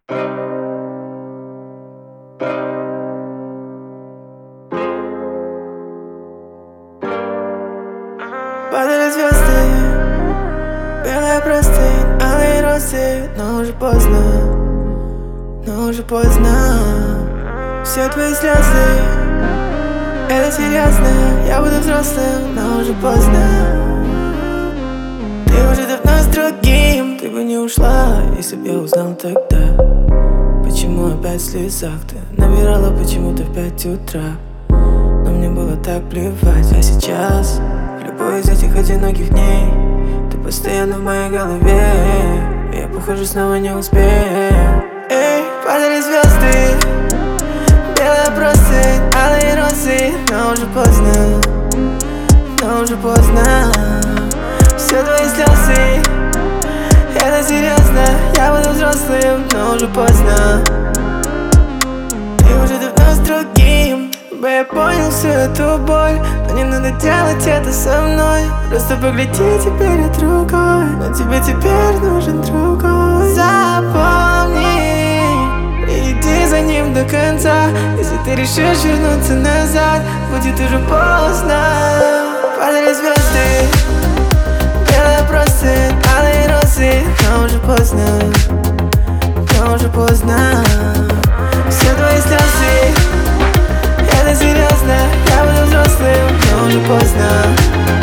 Падали звезды, белая простынь, алые розы. Но уже поздно, но уже поздно. Все твои слезы, это серьезно. Я буду взрослым, но уже поздно. Ты уже давно с другим. Ты бы не ушла, если б я узнал тогда. Почему опять в слезах ты набирала почему-то в 5 утра? Но мне было так плевать. А сейчас в любой из этих одиноких дней ты постоянно в моей голове. Я, похоже, снова не успею. Эй, падали звезды, белая простынь, алые розы. Но уже поздно, но уже поздно. Все твои слезы, это серьезно. Я буду взрослым, но уже поздно. Ты уже давно с другим. Я понял всю эту боль, но не надо делать это со мной. Просто погляди теперь от другой, но тебе теперь нужен другой. Запомни и иди за ним до конца. Если ты решишь вернуться назад, будет уже поздно. Падали звезды, белая простынь, алые розы. Но уже поздно, но уже поздно. Все твои слезы, это серьезно. Я буду взрослым, но уже поздно.